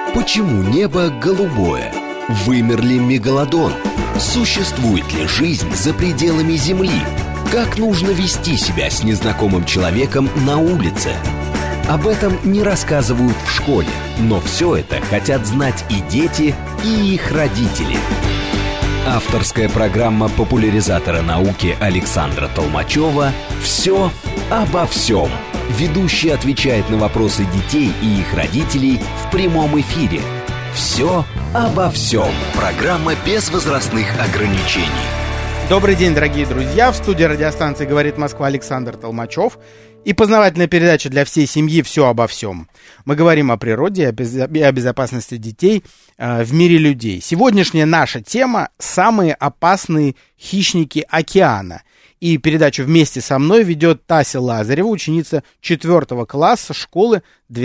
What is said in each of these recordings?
Почему небо голубое? Вымер ли мегалодон? Существует ли жизнь за пределами Земли? Как нужно вести себя с незнакомым человеком на улице? Об этом не рассказывают в школе, но все это хотят знать и дети, и их родители. Авторская программа популяризатора науки Александра Толмачева «Все обо всем». Ведущий отвечает на вопросы детей и их родителей в прямом эфире. «Все обо всем». Программа без возрастных ограничений. Добрый день, дорогие друзья. В студии радиостанции «Говорит Москва» Александр Толмачев. И познавательная передача для всей семьи «Все обо всем». Мы говорим о природе и о безопасности детей в мире людей. Сегодняшняя наша тема – самые опасные хищники океана. И передачу вместе со мной ведет Тася Лазарева, ученица 4 класса школы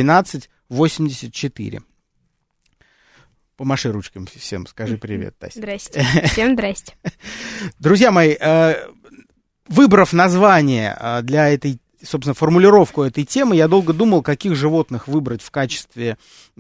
1284. Помаши ручками всем, скажи привет, Тася. Здрасте. Всем здрасте. Друзья мои, выбрав название для этой, собственно, формулировку этой темы, я долго думал, каких животных выбрать в качестве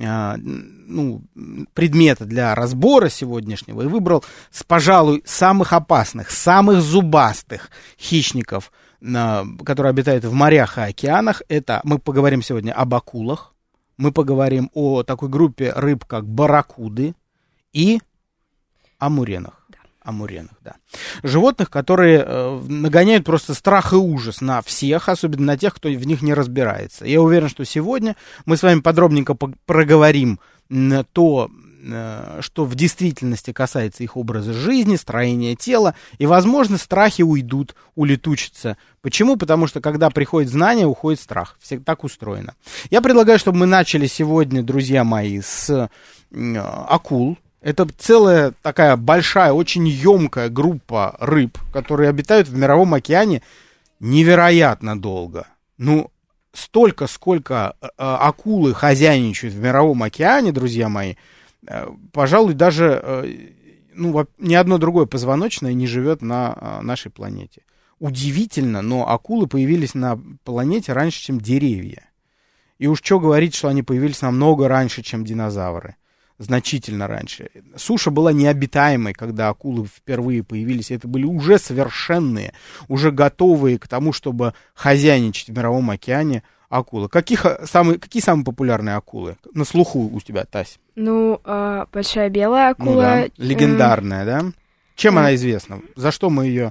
предмета для разбора сегодняшнего, и выбрал, пожалуй, самых опасных, самых зубастых хищников, которые обитают в морях и океанах. Это мы поговорим сегодня об акулах, мы поговорим о такой группе рыб, как барракуды, и о муренах. О муренах, да. Животных, которые нагоняют просто страх и ужас на всех, особенно на тех, кто в них не разбирается. Я уверен, что сегодня мы с вами подробненько проговорим то, что в действительности касается их образа жизни, строения тела, и, возможно, страхи уйдут, улетучатся. Почему? Потому что, когда приходит знание, уходит страх. Все так устроено. Я предлагаю, чтобы мы начали сегодня, друзья мои, с акул. Это целая такая большая, очень емкая группа рыб, которые обитают в мировом океане невероятно долго. Ну, столько, сколько акулы хозяйничают в мировом океане, друзья мои, пожалуй, даже ни одно другое позвоночное не живет на нашей планете. Удивительно, но акулы появились на планете раньше, чем деревья. И уж что говорить, что они появились намного раньше, чем динозавры. Значительно раньше. Суша была необитаемой, когда акулы впервые появились. Это были уже совершенные, уже готовые к тому, чтобы хозяйничать в мировом океане акулы. Какие самые популярные акулы на слуху у тебя, Тась? Большая белая акула. Ну, да. Легендарная, да? Чем она известна? За что мы ее,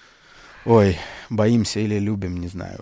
боимся или любим, не знаю.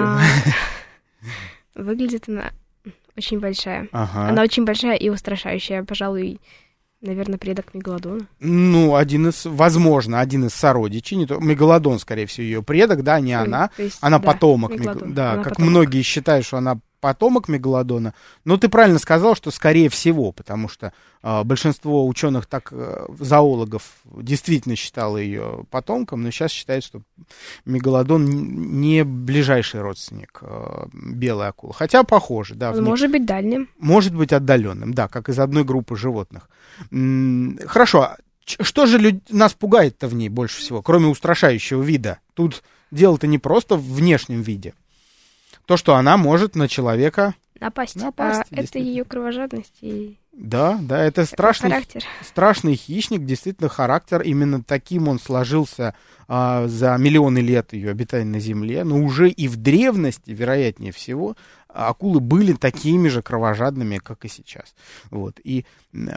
Выглядит она очень большая. Ага. Она очень большая и устрашающая. Пожалуй, наверное, предок мегалодона. Один из сородичей. Не то, мегалодон, скорее всего, ее предок, да, не она. Она потомок. Многие считают, что она потомок мегалодона. Но ты правильно сказал, что скорее всего, потому что большинство ученых, зоологов, действительно считало ее потомком, но сейчас считают, что мегалодон не ближайший родственник белой акулы. Хотя похоже, да. Может быть дальним. Может быть отдаленным, да, как из одной группы животных. Хорошо, что же нас пугает-то в ней больше всего, кроме устрашающего вида? Тут дело-то не просто в внешнем виде. То, что она может на человека напасть. Это ее кровожадность и... Да, это страшный хищник, действительно характер. Именно таким он сложился за миллионы лет ее обитания на Земле. Но уже и в древности, вероятнее всего, акулы были такими же кровожадными, как и сейчас. И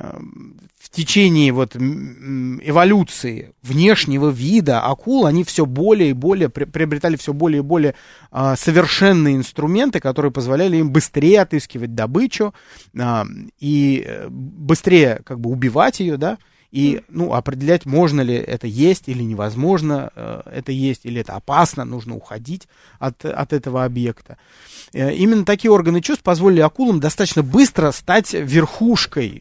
в течение эволюции внешнего вида акул, они все более и более приобретали все более и более совершенные инструменты, которые позволяли им быстрее отыскивать добычу и быстрее убивать ее, да, и определять, можно ли это есть или невозможно это есть, или это опасно, нужно уходить от этого объекта. Именно такие органы чувств позволили акулам достаточно быстро стать верхушкой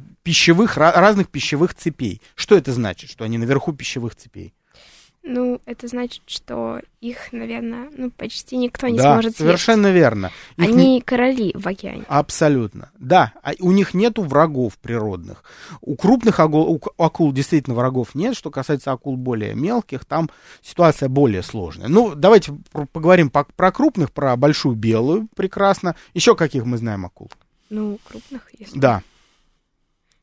разных пищевых цепей. Что это значит, что они наверху пищевых цепей? Это значит, что их, наверное, почти никто не сможет съесть. Да, совершенно верно. Они короли в океане. Абсолютно. Да, у них нету врагов природных. У крупных акул действительно врагов нет. Что касается акул более мелких, там ситуация более сложная. Давайте поговорим про крупных, про большую белую, прекрасно. Еще каких мы знаем акул? Крупных, если... Да.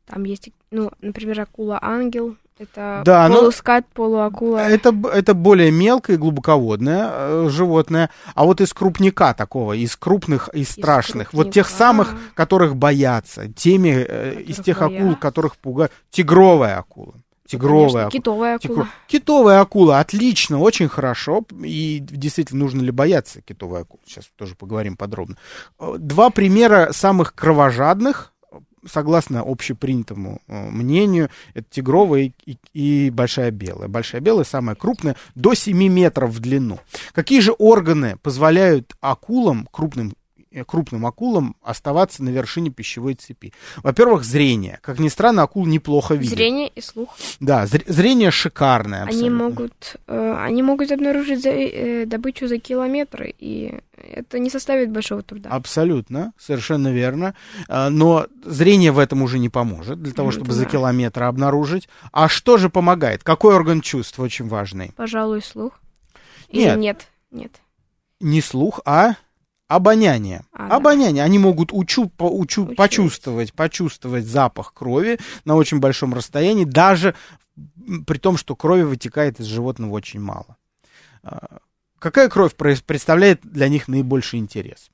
Там есть, ну, например, акула-ангел. Это да, полускат, полуакула. Это более мелкое, глубоководное животное. А вот из крупника такого, из крупных, из страшных, вот тех самых, которых боятся, из тех акул, которых пугают, тигровая акула. Тигровая акула. Китовая акула. Китовая акула, отлично, очень хорошо. И действительно, нужно ли бояться китовой акулы? Сейчас тоже поговорим подробно. Два примера самых кровожадных, согласно общепринятому мнению, это тигровая и большая белая. Большая белая самая крупная, до 7 метров в длину. Какие же органы позволяют акулам, крупным акулам, оставаться на вершине пищевой цепи? Во-первых, зрение. Как ни странно, акулы неплохо видят. Зрение и слух. Да, зрение шикарное абсолютно. Они могут обнаружить добычу за километры, и это не составит большого труда. Абсолютно, совершенно верно. Но зрение в этом уже не поможет, для того, чтобы за километр обнаружить. А что же помогает? Какой орган чувств очень важный? Пожалуй, слух. Нет. Нет. Не слух, а обоняние. Обоняние. Да. Они могут почувствовать запах крови на очень большом расстоянии, даже при том, что крови вытекает из животного очень мало. Какая кровь представляет для них наибольший интерес?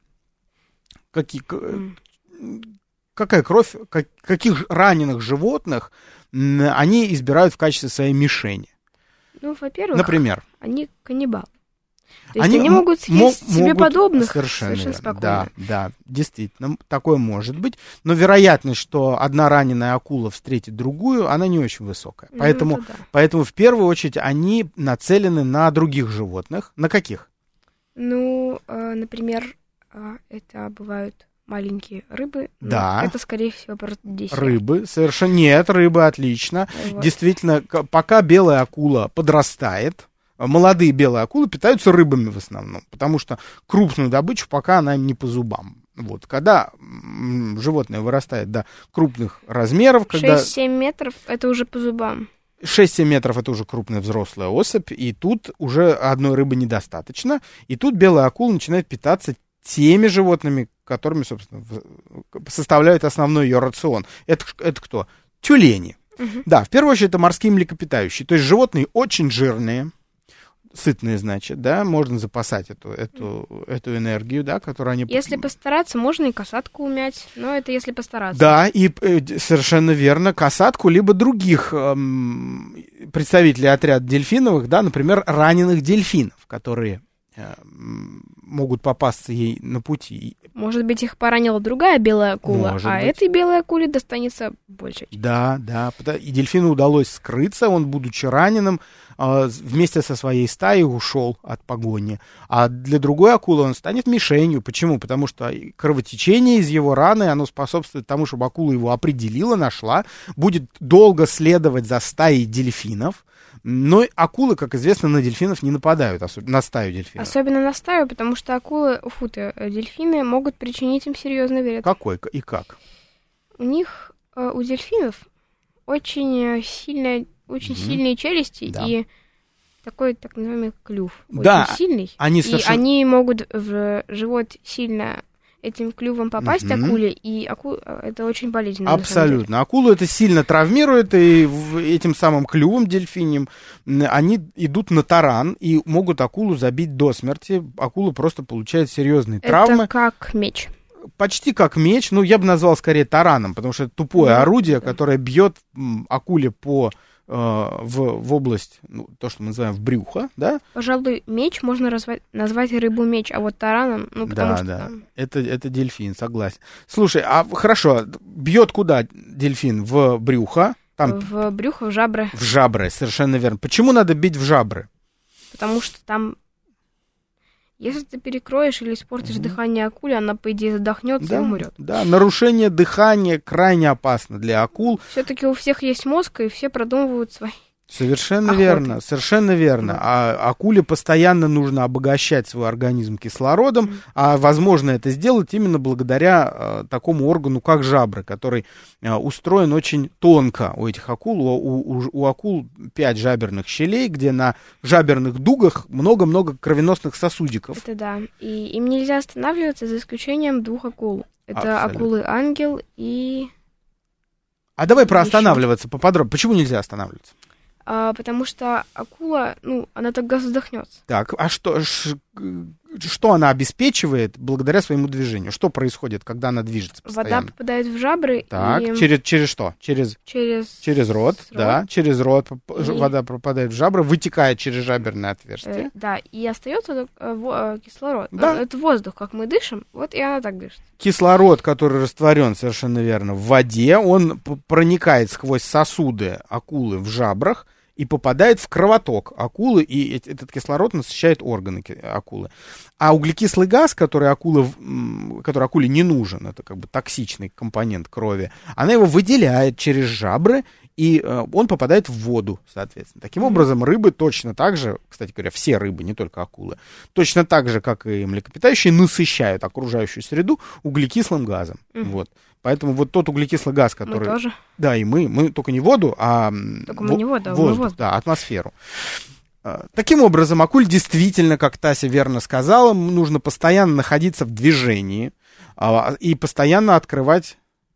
Какая кровь, каких раненых животных они избирают в качестве своей мишени? Ну, во-первых, например, они каннибалы. То есть они могут съесть себе подобных совершенно спокойно. Да, действительно, такое может быть. Но вероятность, что одна раненая акула встретит другую, она не очень высокая. Поэтому в первую очередь они нацелены на других животных. На каких? Ну, например, это бывают маленькие рыбы. Да. Это, скорее всего, просто десерт. Рыбы, совершенно нет, рыбы отлично. Вот. Действительно, пока белая акула подрастает, молодые белые акулы питаются рыбами в основном, потому что крупную добычу пока она им не по зубам. Вот, когда животное вырастает до крупных размеров... 6-7 метров — это уже по зубам. 6-7 метров — это уже крупная взрослая особь, и тут уже одной рыбы недостаточно, и тут белая акула начинает питаться теми животными, которыми, собственно, составляют основной ее рацион. Это кто? Тюлени. Угу. Да, в первую очередь это морские млекопитающие, то есть животные очень жирные, сытные, значит, да, можно запасать эту энергию, да, которую они... Если постараться, можно и касатку умять, но это если постараться. Да, и совершенно верно, касатку, либо других представителей отряда дельфиновых, да, например, раненых дельфинов, которые могут попасться ей на пути. Может быть, их поранила другая белая акула, этой белой акуле достанется больше. Да, и дельфину удалось скрыться, он, будучи раненым, вместе со своей стаей ушел от погони. А для другой акулы он станет мишенью. Почему? Потому что кровотечение из его раны, оно способствует тому, чтобы акула его определила, нашла, будет долго следовать за стаей дельфинов. Но акулы, как известно, на дельфинов не нападают, на стаю дельфинов. Особенно на стаю, потому что дельфины могут причинить им серьезный вред. Какой и как? У дельфинов очень сильные челюсти, да. И такой так называемый клюв. Да, очень сильный. Они могут в живот сильно этим клювом попасть акуле, и это очень болезненно. Абсолютно. Акулу это сильно травмирует, и этим самым клювом дельфиньим они идут на таран и могут акулу забить до смерти. Акула просто получает серьезные травмы. Это как меч. Почти как меч, я бы назвал скорее тараном, потому что это тупое орудие, которое бьет акуле в область, то, что мы называем в брюхо, да? Пожалуй, меч можно назвать рыбу меч, а вот тараном, потому что... Да, это дельфин, согласен. Слушай, а хорошо, бьет куда дельфин? В брюхо? В брюхо, в жабры. В жабры, совершенно верно. Почему надо бить в жабры? Потому что там... Если ты перекроешь или испортишь дыхание акуле, она, по идее, задохнется и умрет. Да, нарушение дыхания крайне опасно для акул. Все-таки у всех есть мозг, и все продумывают свои Совершенно верно, совершенно верно. А акуле постоянно нужно обогащать свой организм кислородом, а возможно это сделать именно благодаря такому органу, как жабры, который устроен очень тонко у этих акул. У акул 5 жаберных щелей, где на жаберных дугах много-много кровеносных сосудиков. Это да, и им нельзя останавливаться за исключением 2 акул. Это акулы-ангел и... А давай про останавливаться поподробнее. Почему нельзя останавливаться? Потому что акула, она тогда задохнется. Так, а что она обеспечивает благодаря своему движению? Что происходит, когда она движется постоянно? Вода попадает в жабры. Так, и... через что? Через рот, да, через рот вода попадает в жабры, вытекает через жаберное отверстие. Да, и остается кислород. Да. Это воздух, как мы дышим, вот и она так дышит. Кислород, который растворен, совершенно верно, в воде, он проникает сквозь сосуды акулы в жабрах и попадает в кровоток акулы, и этот кислород насыщает органы акулы. А углекислый газ, который акуле не нужен, это как бы токсичный компонент крови, она его выделяет через жабры, и он попадает в воду, соответственно. Таким образом, рыбы точно так же, кстати говоря, все рыбы, не только акулы, точно так же, как и млекопитающие, насыщают окружающую среду углекислым газом. Вот. Поэтому вот тот углекислый газ, который... Мы тоже. Да, и мы только не воду, а только мы не воду, воздух, мы воздух. Да, атмосферу. Таким образом, акуль действительно, как Тася верно сказала, нужно постоянно находиться в движении и постоянно открывать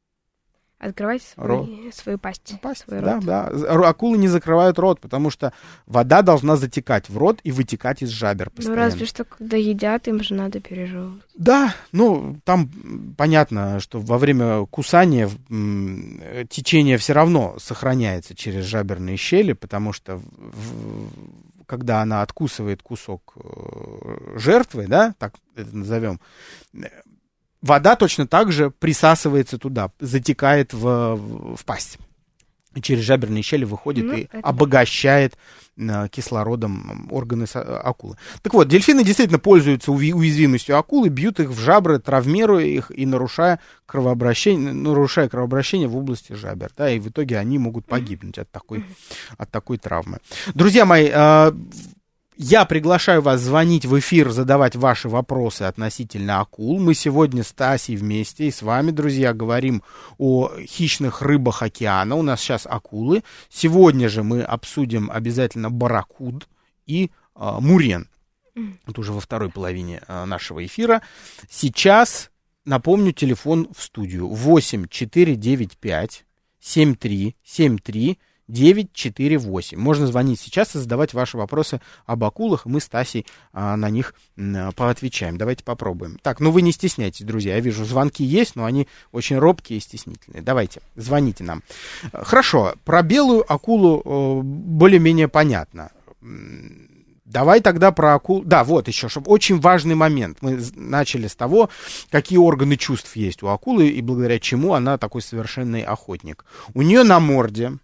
свою пасть. Свой да, рот. да. Акулы не закрывают рот, потому что вода должна затекать в рот и вытекать из жабер постоянно. Разве что, когда едят, им же надо пережевывать. Да, там понятно, что во время кусания течение все равно сохраняется через жаберные щели, потому что когда она откусывает кусок жертвы, да, так это назовем, вода точно так же присасывается туда, затекает в пасть. И через жаберные щели выходит и обогащает кислородом органы акулы. Так вот, дельфины действительно пользуются уязвимостью акулы, бьют их в жабры, травмируя их и нарушая кровообращение в области жабер. Да, и в итоге они могут погибнуть от такой травмы. Друзья мои, я приглашаю вас звонить в эфир, задавать ваши вопросы относительно акул. Мы сегодня с Тасей вместе и с вами, друзья, говорим о хищных рыбах океана. У нас сейчас акулы. Сегодня же мы обсудим обязательно барракуд и мурен. Это уже во второй половине нашего эфира. Сейчас, напомню, телефон в студию 8495-7373-948. Можно звонить сейчас и задавать ваши вопросы об акулах, и мы с Тасей на них поотвечаем. Давайте попробуем. Так, вы не стесняйтесь, друзья. Я вижу, звонки есть, но они очень робкие и стеснительные. Давайте, звоните нам. Хорошо, про белую акулу более-менее понятно. Давай тогда про акул. Да, вот еще, чтобы очень важный момент. Мы начали с того, какие органы чувств есть у акулы, и благодаря чему она такой совершенный охотник. У нее на морде,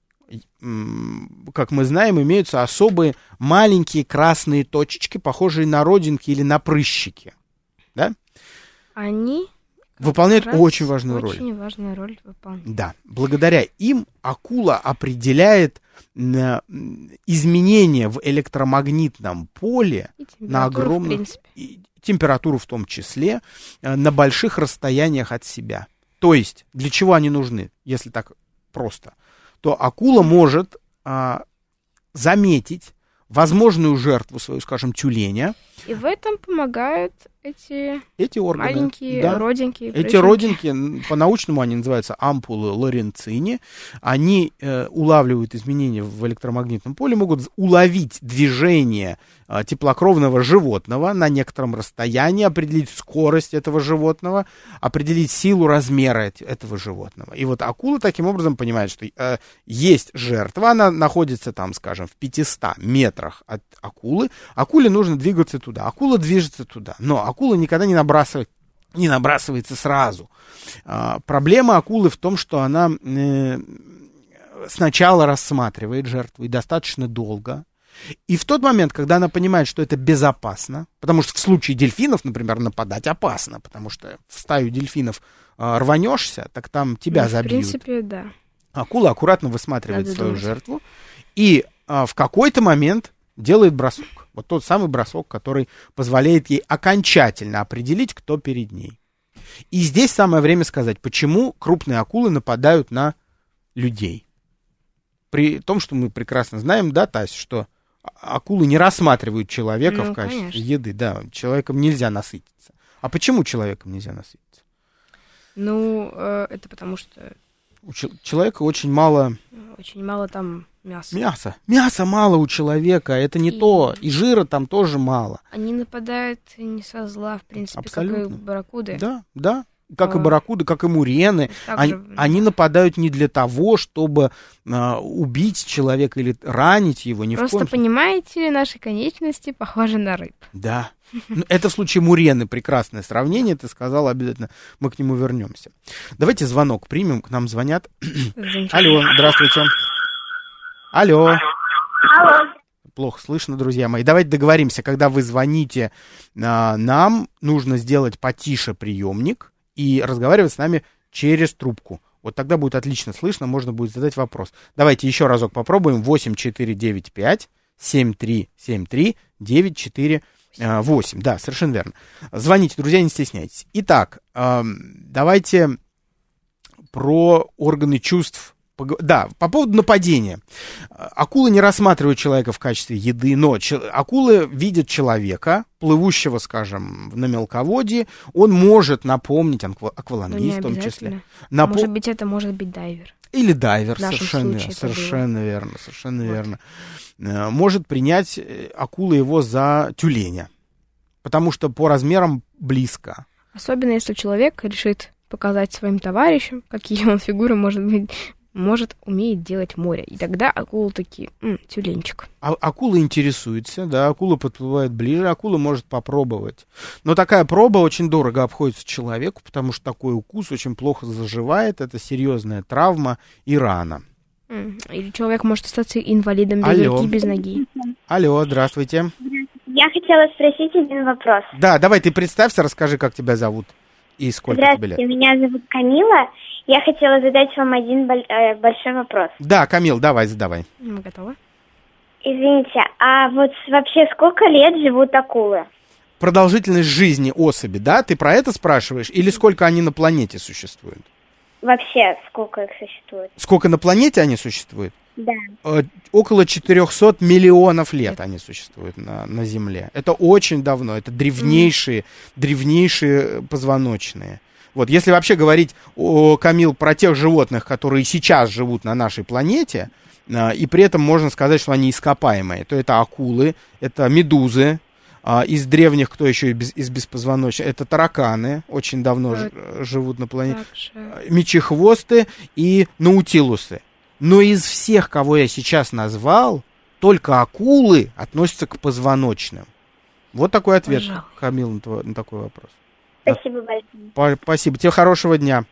как мы знаем, имеются особые маленькие красные точечки, похожие на родинки или на прыщики. Да? Они выполняют очень важную роль. Очень важную роль выполняют. Да. Благодаря им акула определяет изменения в электромагнитном поле на огромном... температуру в том числе, на больших расстояниях от себя. То есть, для чего они нужны, если так просто? То акула может заметить возможную жертву свою, скажем, тюленя. И в этом помогают эти органы, маленькие родинки. Эти родинки, по-научному они называются ампулы Лоренцини. Они улавливают изменения в электромагнитном поле, могут уловить движение теплокровного животного на некотором расстоянии, определить скорость этого животного, определить силу размера этого животного. И вот акула таким образом понимает, что есть жертва, она находится там, скажем, в 500 метрах от акулы. Акуле нужно двигаться туда. Акула движется туда. Но акула никогда не набрасывается сразу. Проблема акулы в том, что она сначала рассматривает жертву и достаточно долго. И в тот момент, когда она понимает, что это безопасно, потому что в случае дельфинов, например, нападать опасно, потому что в стаю дельфинов рванешься, так там тебя забьют. В принципе, да. Акула аккуратно высматривает свою жертву и в какой-то момент делает бросок. Вот тот самый бросок, который позволяет ей окончательно определить, кто перед ней. И здесь самое время сказать, почему крупные акулы нападают на людей. При том, что мы прекрасно знаем, да, Тась, что акулы не рассматривают человека в качестве еды. Да, человеком нельзя насытиться. А почему человеком нельзя насытиться? Это потому что У человека очень мало... Очень мало там мяса. Мяса мало у человека, это не то. И жира там тоже мало. Они нападают не со зла, в принципе, Абсолютно. как и барракуды. Да. Как и барракуды, как и мурены. Они нападают не для того, чтобы убить человека или ранить его. Ни Просто, в коем случае. понимаете, наши конечности похожи на рыб. Да. Это в случае мурены прекрасное сравнение. Ты сказал, обязательно мы к нему вернемся. Давайте звонок примем. К нам звонят. Алло, здравствуйте. Алло. Плохо слышно, друзья мои. Давайте договоримся, когда вы звоните нам, нужно сделать потише приемник и разговаривать с нами через трубку. Вот тогда будет отлично слышно, можно будет задать вопрос. Давайте еще разок попробуем. 8495-7373-948. Да, совершенно верно. Звоните, друзья, не стесняйтесь. Итак, давайте про органы чувств. Да, по поводу нападения. Акулы не рассматривают человека в качестве еды, но акулы видят человека, плывущего, скажем, на мелководье. Он может напомнить аквалангист в том числе. Может быть, это может быть дайвер. Или дайвер, совершенно верно. Может принять акула его за тюленя, потому что по размерам близко. Особенно, если человек решит показать своим товарищам, какие он фигуры умеет делать море. И тогда акулы такие, тюленчик. Акула интересуется, да, акула подплывает ближе, акула может попробовать. Но такая проба очень дорого обходится человеку, потому что такой укус очень плохо заживает, это серьезная травма и рана. Или человек может остаться инвалидом без руки, без ноги. Алло, здравствуйте. Я хотела спросить один вопрос. Да, давай ты представься, расскажи, как тебя зовут и сколько тебе лет. Здравствуйте, меня зовут Камила. Я хотела задать вам один большой вопрос. Да, Камил, давай, задавай. Мы готовы. Извините, а вот вообще сколько лет живут акулы? Продолжительность жизни особи, да? Ты про это спрашиваешь? Или сколько они на планете существуют? Вообще, сколько их существует? Сколько на планете они существуют? Да. Около 400 миллионов лет они существуют на Земле. Это очень давно, это древнейшие позвоночные. Вот, если вообще говорить, Камил, про тех животных, которые сейчас живут на нашей планете, и при этом можно сказать, что они ископаемые, то это акулы, это медузы, из древних, кто еще из беспозвоночных, это тараканы, очень давно живут на планете, мечехвосты и наутилусы. Но из всех, кого я сейчас назвал, только акулы относятся к позвоночным. Вот такой ответ, Камил, на такой вопрос. Спасибо большое. Спасибо. Тебе хорошего дня.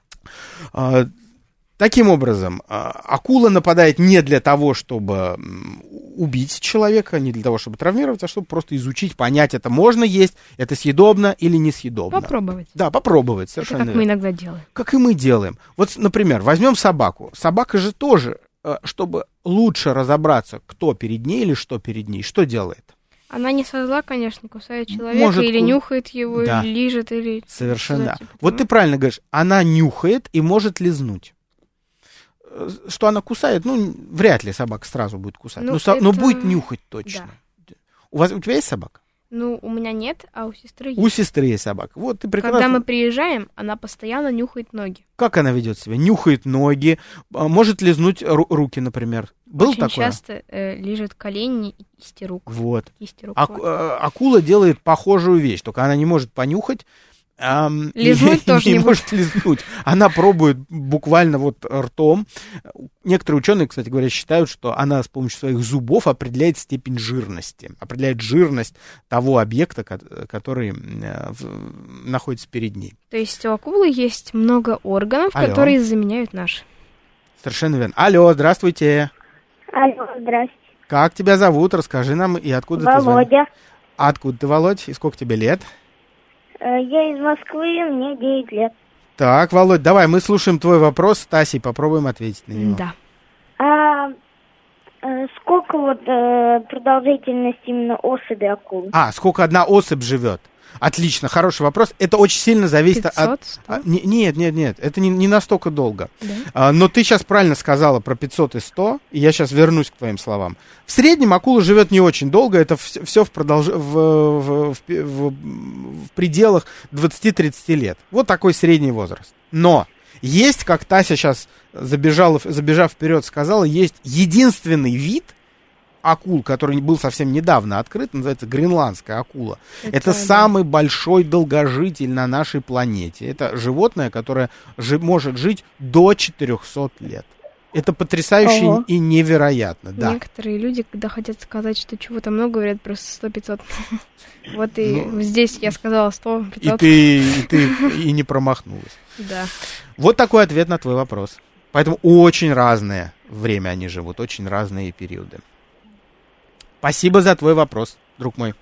Таким образом, акула нападает не для того, чтобы убить человека, не для того, чтобы травмировать, а чтобы просто изучить, понять, это можно есть, это съедобно или несъедобно. Попробовать. Да, попробовать, совершенно это как мы иногда делаем. Как и мы делаем. Вот, например, возьмем собаку. Собака же тоже, чтобы лучше разобраться, кто перед ней или что перед ней, что делает? Она не со зла, конечно, кусает человека, или нюхает его, да. или лижет, или... Совершенно. Типа, вот ты правильно говоришь, она нюхает и может лизнуть. Что она кусает, вряд ли собака сразу будет кусать, но будет нюхать точно. Да. У тебя есть собака? У меня нет, а у сестры есть. У сестры есть собака. Вот ты прекрасно. Когда мы приезжаем, она постоянно нюхает ноги. Как она ведет себя? Нюхает ноги, может лизнуть руки, такое? Очень часто лижет колени и кисти рук. Вот. Кисти рук, акула делает похожую вещь, только она не может понюхать. Лизнуть тоже не может лизнуть. Она пробует буквально ртом. Некоторые ученые, кстати говоря, считают, что она с помощью своих зубов определяет степень жирности, определяет жирность того объекта, который находится перед ней. То есть у акулы есть много органов, которые заменяют наши. Совершенно верно. Алло, здравствуйте. Алло, здрасте. Как тебя зовут? Расскажи нам, и откуда ты звонишь. Володя. Откуда ты, Володь? И сколько тебе лет? Я из Москвы, мне 9 лет. Так, Володь, давай, мы слушаем твой вопрос с Тасей, попробуем ответить на него. Да. Сколько продолжительность именно особи акул? Сколько одна особь живет? Отлично, хороший вопрос. Это очень сильно зависит 500, от... Нет, это не настолько долго. Да? Но ты сейчас правильно сказала про 500 и 100, и я сейчас вернусь к твоим словам. В среднем акула живет не очень долго, это все в пределах 20-30 лет. Вот такой средний возраст. Но Есть, как Тася сейчас, забежав вперед, сказала, есть единственный вид акул, который был совсем недавно открыт, называется гренландская акула. Это самый большой долгожитель на нашей планете. Это животное, которое может жить до 400 лет. Это потрясающе и невероятно, да. Некоторые люди, когда хотят сказать, что чего-то много, говорят просто 100-500. Вот и здесь я сказала 100-500. И ты не промахнулась. Да. Вот такой ответ на твой вопрос. Поэтому очень разное время они живут, очень разные периоды. Спасибо за твой вопрос, друг мой.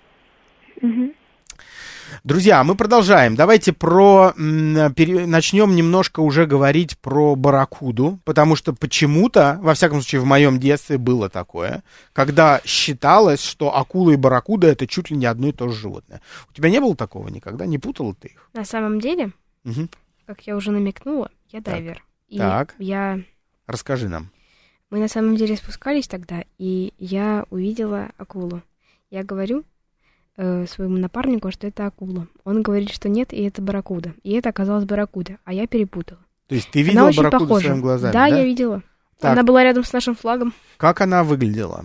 Друзья, мы продолжаем. Давайте начнем немножко уже говорить про барракуду, потому что почему-то, во всяком случае, в моем детстве было такое, когда считалось, что акула и барракуда — это чуть ли не одно и то же животное. У тебя не было такого никогда? Не путала ты их? На самом деле, как я уже намекнула, я дайвер. Так. Расскажи нам. Мы на самом деле спускались тогда, и я увидела акулу. Я говорю своему напарнику, что это акула. Он говорит, что нет, и это барракуда. И это оказалось барракуда, а я перепутала. То есть ты видела барракуду своими глазами, да? Да, я видела. Так. Она была рядом с нашим флагом. Как она выглядела?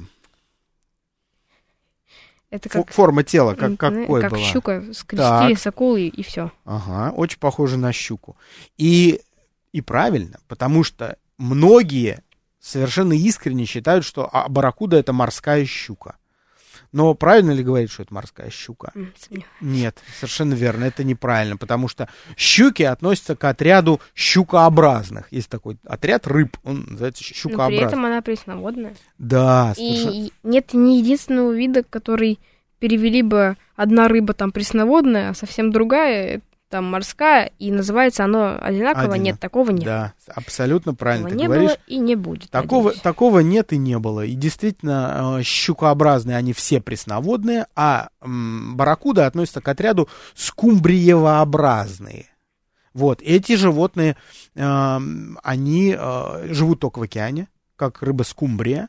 Это как форма тела, какой была? Как щука, скрестили с акулой, и все. Ага, очень похоже на щуку. И правильно, потому что многие совершенно искренне считают, что барракуда — это морская щука. Но правильно ли говорить, что это морская щука? Нет, совершенно верно, это неправильно, потому что щуки относятся к отряду щукообразных. Есть такой отряд рыб, он называется щукообразный. Но при этом она пресноводная. Да, совершенно. И нет ни единственного вида, который перевели бы одна рыба там пресноводная, а совсем другая там морская, и называется оно одинаково. Нет, такого нет. Да, абсолютно правильно такого ты говоришь. Было и не будет. Такого нет и не было. И действительно, щукообразные они все пресноводные, а барракуда относится к отряду скумбриевообразные. Вот, эти животные, они живут только в океане, как рыба скумбрия.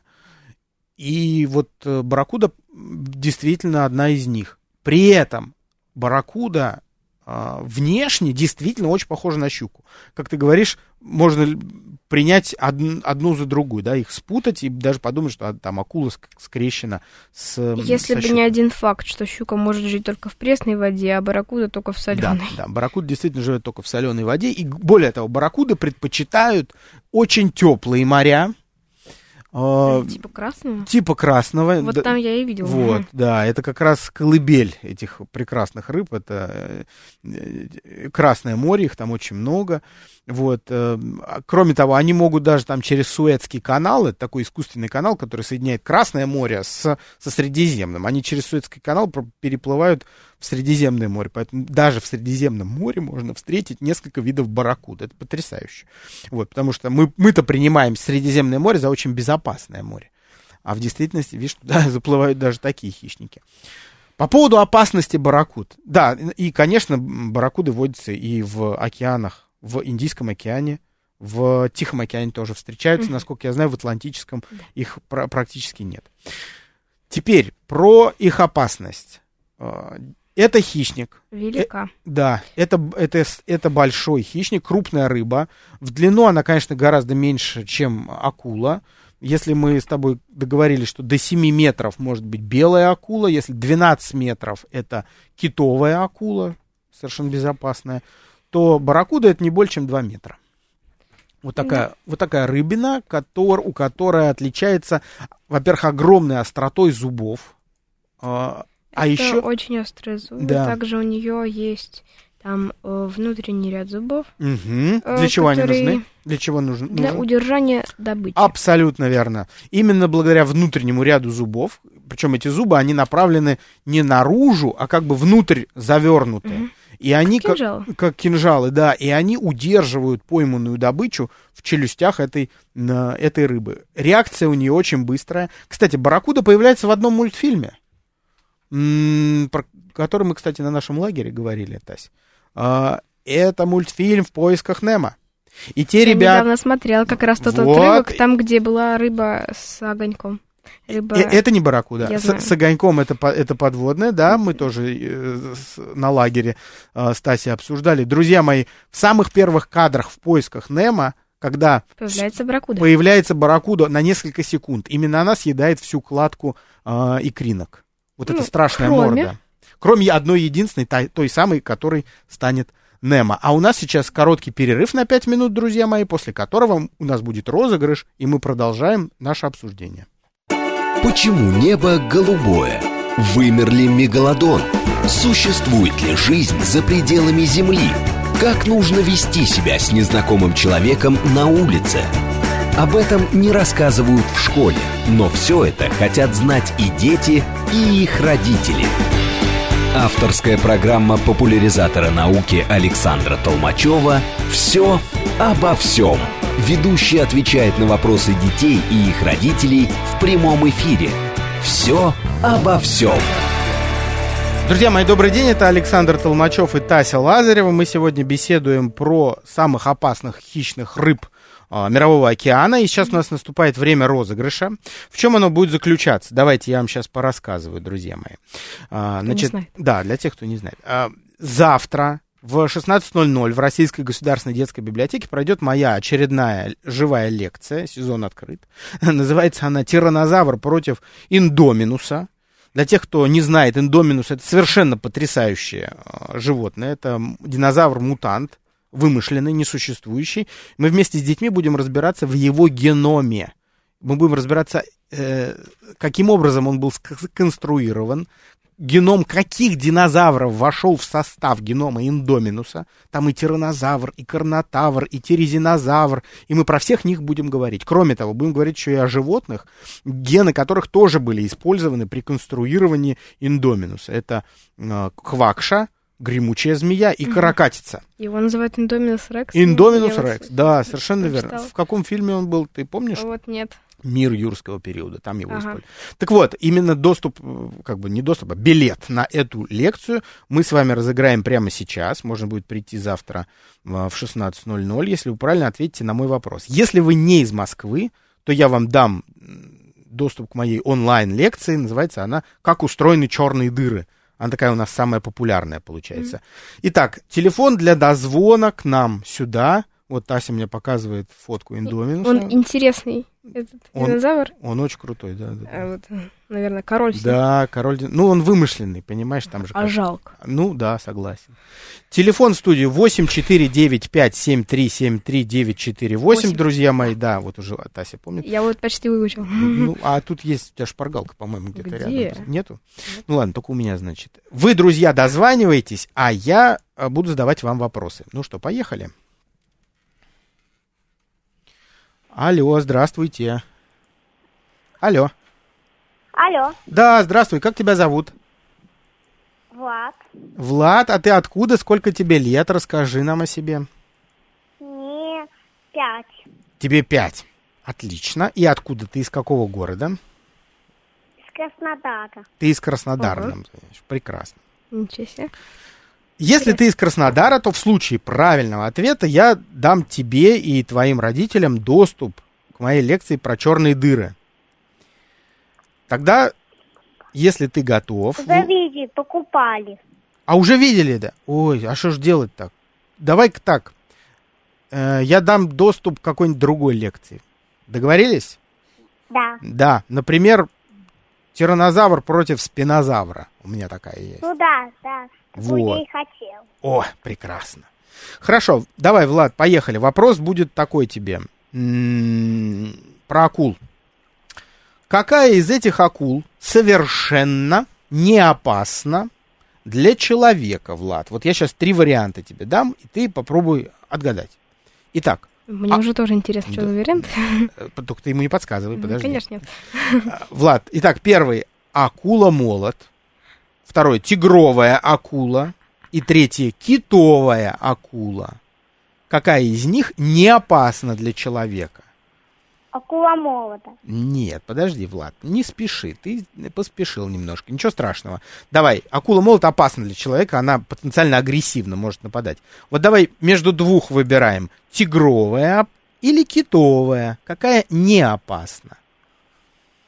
И вот барракуда действительно одна из них. При этом барракуда внешне действительно очень похожа на щуку. Как ты говоришь, можно принять одну за другую, да, их спутать и даже подумать, что там акула скрещена с Если бы не один факт, что щука может жить только в пресной воде, а барракуда только в соленой. Да, барракуда действительно живет только в соленой воде. И более того, барракуды предпочитают очень теплые моря. Типа красного? Типа красного. Вот там я и видела. Вот, да, это как раз колыбель этих прекрасных рыб, это Красное море, их там очень много. Вот. Кроме того, они могут даже там через Суэцкий канал, это такой искусственный канал, который соединяет Красное море со Средиземным, они через Суэцкий канал переплывают в Средиземное море, поэтому даже в Средиземном море можно встретить несколько видов барракуд, это потрясающе. Вот, потому что мы-то принимаем Средиземное море за очень безопасное море, а в действительности, видишь, туда заплывают даже такие хищники. По поводу опасности барракуд. Да, и, конечно, барракуды водятся и в океанах, в Индийском океане, в Тихом океане тоже встречаются, насколько я знаю, в Атлантическом их практически нет. Теперь про их опасность. Это хищник. Велика. Да, это большой хищник, крупная рыба. В длину она, конечно, гораздо меньше, чем акула. Если мы с тобой договорились, что до 7 метров может быть белая акула, если 12 метров это китовая акула, совершенно безопасная, то барракуда это не больше, чем 2 метра. Вот такая рыбина, у которой отличается, во-первых, огромной остротой зубов. Это еще очень острые зубы. Да. Также у нее есть там внутренний ряд зубов. Для чего они нужны? Для чего нужны? Для удержания добычи. Абсолютно верно. Именно благодаря внутреннему ряду зубов, причем эти зубы, они направлены не наружу, а как бы внутрь завернуты. И они как кинжалы, да, и они удерживают пойманную добычу в челюстях этой рыбы. Реакция у нее очень быстрая. Кстати, барракуда появляется в одном мультфильме, про который мы, кстати, на нашем лагере говорили, Тась. Это мультфильм «В поисках Немо». И те ребята... Я недавно смотрела как раз тот отрывок, там, где была рыба с огоньком. Рыба... Это не барракуда. Я знаю. С огоньком это подводная, да, мы тоже на лагере с Тасей обсуждали. Друзья мои, в самых первых кадрах в поисках Немо, когда появляется барракуда на несколько секунд, именно она съедает всю кладку икринок. Вот это страшная морда. Кроме одной единственной, той самой, которой станет Немо. А у нас сейчас короткий перерыв на 5 минут, друзья мои, после которого у нас будет розыгрыш, и мы продолжаем наше обсуждение. Почему небо голубое? Вымер ли мегалодон? Существует ли жизнь за пределами Земли? Как нужно вести себя с незнакомым человеком на улице? Об этом не рассказывают в школе, но все это хотят знать и дети, и их родители. Авторская программа популяризатора науки Александра Толмачева «Все обо всем». Ведущий отвечает на вопросы детей и их родителей в прямом эфире. «Все обо всем». Друзья мои, добрый день, это Александр Толмачев и Тася Лазарева. Мы сегодня беседуем про самых опасных хищных рыб Мирового океана. И сейчас у нас наступает время розыгрыша. В чем оно будет заключаться? Давайте я вам сейчас порассказываю, друзья мои. Значит, да, для тех, кто не знает. Завтра в 16:00 в Российской государственной детской библиотеке пройдет моя очередная живая лекция, сезон открыт. Называется она «Тираннозавр против Индоминуса». Для тех, кто не знает, Индоминус — это совершенно потрясающее животное. Это динозавр-мутант, вымышленный, несуществующий. Мы вместе с детьми будем разбираться в его геноме. Мы будем разбираться, каким образом он был сконструирован, геном каких динозавров вошел в состав генома Индоминуса. Там и тираннозавр, и карнотавр, и тирезинозавр. И мы про всех них будем говорить. Кроме того, будем говорить еще и о животных, гены которых тоже были использованы при конструировании Индоминуса. Это квакша, гремучая змея и каракатица. Его называют Индоминус Рекс. Индоминус Рекс, да, совершенно верно. В каком фильме он был, ты помнишь? Вот нет. «Мир юрского периода», там его использовали. Так вот, именно доступ, как бы не доступ, а билет на эту лекцию мы с вами разыграем прямо сейчас. Можно будет прийти завтра в 16:00, если вы правильно ответите на мой вопрос. Если вы не из Москвы, то я вам дам доступ к моей онлайн-лекции. Называется она «Как устроены черные дыры». Она такая у нас самая популярная получается. Итак, телефон для дозвона к нам сюда. Вот Тася мне показывает фотку Индоминуса. Он интересный, этот динозавр. Он очень крутой, да. Вот, наверное, король. Да, король. Ну, он вымышленный, понимаешь, там же. А жалко. Ну, да, согласен. Телефон в студию 8495-7373-948, друзья мои. Да, вот уже Тася помнит. Я вот почти выучил. Ну, а тут есть у тебя шпаргалка, по-моему, где-то рядом. Нету? Ну, ладно, только у меня, значит. Вы, друзья, дозваниваетесь, а я буду задавать вам вопросы. Ну что, поехали. Алло, здравствуйте. Алло. Алло. Да, здравствуй, как тебя зовут? Влад. Влад, а ты откуда? Сколько тебе лет? Расскажи нам о себе. Мне 5. Тебе 5. Отлично. И откуда ты? Из какого города? Из Краснодара. Ты из Краснодара нам звонишь. Прекрасно. Ничего себе. Если ты из Краснодара, то в случае правильного ответа я дам тебе и твоим родителям доступ к моей лекции про черные дыры. Тогда, если ты готов... Уже покупали. А уже видели, да? Ой, а что ж делать так? Давай-ка так. Я дам доступ к какой-нибудь другой лекции. Договорились? Да. Да, например, тираннозавр против спинозавра. У меня такая есть. Ну да, да. Вот. Я и хотел. О, прекрасно. Хорошо, давай, Влад, поехали. Вопрос будет такой тебе. Про акул. Какая из этих акул совершенно не опасна для человека, Влад? Вот я сейчас 3 варианта тебе дам, и ты попробуй отгадать. Итак. Мне уже тоже интересно, что за вариант. Только ты ему не подсказывай, подожди. Конечно, нет. Влад, итак, первый — акула-молот. Второй — тигровая акула. И третье — китовая акула. Какая из них не опасна для человека? Акула-молота. Нет, подожди, Влад, не спеши. Ты поспешил немножко. Ничего страшного. Давай, акула-молот опасна для человека. Она потенциально агрессивно может нападать. Вот давай между двух выбираем. Тигровая или китовая. Какая не опасна?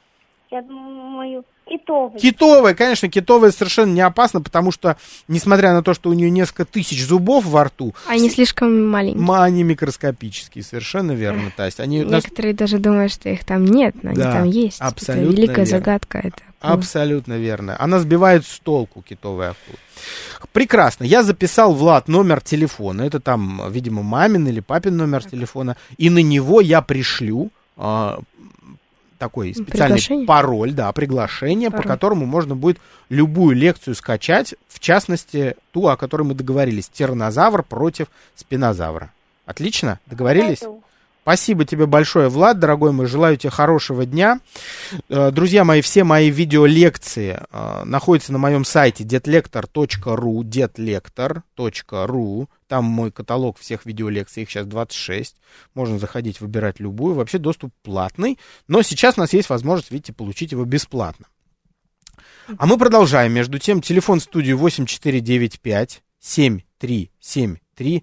Я думаю, китовый. Китовая, конечно, китовая совершенно не опасна, потому что, несмотря на то, что у нее несколько тысяч зубов во рту... Они слишком маленькие. Они микроскопические, совершенно верно, Тася. Некоторые даже думают, что их там нет, но они там есть. Абсолютно это великая верно. загадка. Это абсолютно верно. Она сбивает с толку, китовая акула. Прекрасно. Я записал, Влад, номер телефона. Это там, видимо, мамин или папин номер телефона. И на него я пришлю... такой специальный пароль, приглашение, по которому можно будет любую лекцию скачать, в частности, ту, о которой мы договорились, тираннозавр против спинозавра. Отлично? Договорились? Спасибо тебе большое, Влад, дорогой мой, желаю тебе хорошего дня. Друзья мои, все мои видеолекции находятся на моем сайте detlektor.ru. Там мой каталог всех видеолекций, их сейчас 26. Можно заходить, выбирать любую. Вообще доступ платный, но сейчас у нас есть возможность, видите, получить его бесплатно. А мы продолжаем. Между тем, телефон в студию 8495-7373-948.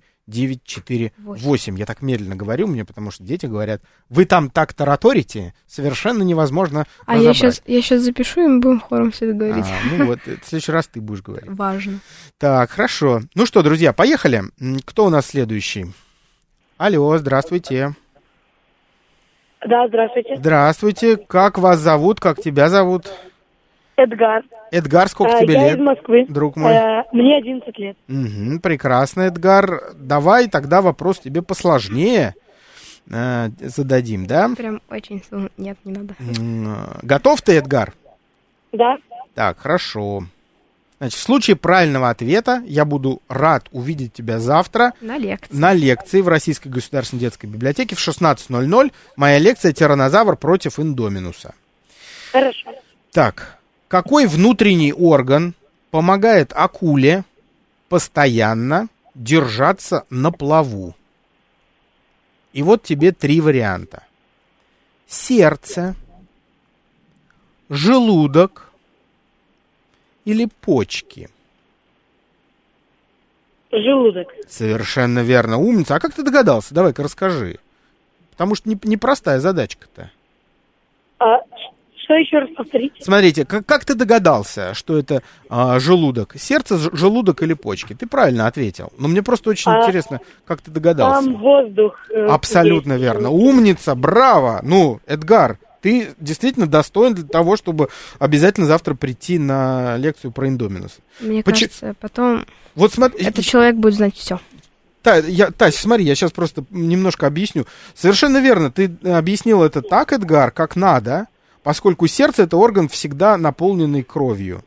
Я так медленно говорю мне, потому что дети говорят, вы там так тараторите, совершенно невозможно разобрать. Я сейчас запишу, и мы будем хором все это говорить. Ну вот, в следующий раз ты будешь говорить. Важно. Так, хорошо. Ну что, друзья, поехали. Кто у нас следующий? Алло, здравствуйте. Да, здравствуйте. Здравствуйте. Как вас зовут? Как тебя зовут? Эдгар. Эдгар, сколько тебе лет? Я из Москвы. Друг мой. Мне 11 лет. Прекрасно, Эдгар. Давай тогда вопрос тебе посложнее зададим, да? Прям очень... Нет, не надо. Готов ты, Эдгар? Да. Так, хорошо. Значит, в случае правильного ответа я буду рад увидеть тебя завтра на лекции в Российской государственной детской библиотеке в 16:00. Моя лекция «Тираннозавр против Индоминуса». Хорошо. Так, какой внутренний орган помогает акуле постоянно держаться на плаву? И вот тебе 3 варианта. Сердце, желудок или почки? Желудок. Совершенно верно, умница. А как ты догадался? Давай-ка расскажи. Потому что непростая задачка-то. Что еще раз повторите? Смотрите, как ты догадался, что это желудок? Сердце, желудок или почки? Ты правильно ответил. Но мне просто очень интересно, как ты догадался. Там воздух. Абсолютно есть. верно. Умница, браво. Ну, Эдгар, ты действительно достоин для того, чтобы обязательно завтра прийти на лекцию про Индоминус. Мне кажется, потом вот смотри, этот человек будет знать все. Тась, смотри, я сейчас просто немножко объясню. Совершенно верно, ты объяснил это так, Эдгар, как надо. Поскольку сердце — это орган, всегда наполненный кровью.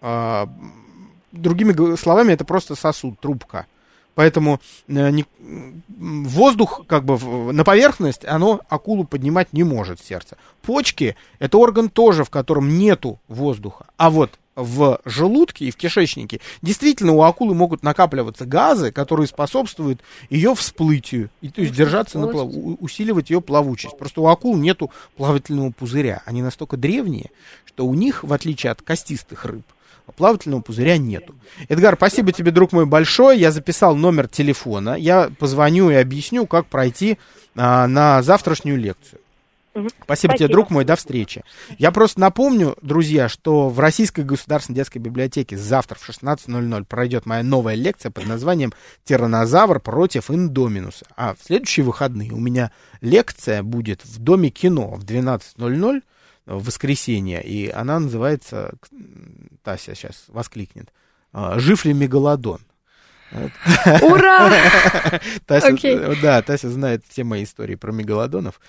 Другими словами, это просто сосуд, трубка. Поэтому воздух как бы на поверхность, оно акулу поднимать не может, сердце. Почки — это орган тоже, в котором нету воздуха. А вот в желудке и в кишечнике действительно у акулы могут накапливаться газы, которые способствуют ее всплытию, и, то есть держаться на плаву, усиливать ее плавучесть. Просто у акул нету плавательного пузыря. Они настолько древние, что у них, в отличие от костистых рыб, плавательного пузыря нету. Эдгар, спасибо тебе, друг мой, большое. Я записал номер телефона. Я позвоню и объясню, как пройти на завтрашнюю лекцию. Спасибо тебе, друг мой, до встречи. Я просто напомню, друзья, что в Российской государственной детской библиотеке завтра в 16:00 пройдет моя новая лекция под названием «Тираннозавр против Индоминуса». А в следующие выходные у меня лекция будет в Доме кино в 12:00 в воскресенье, и она называется, Тася сейчас воскликнет, «Жив ли мегалодон?». Ура! Тася знает все мои истории про мегалодонов.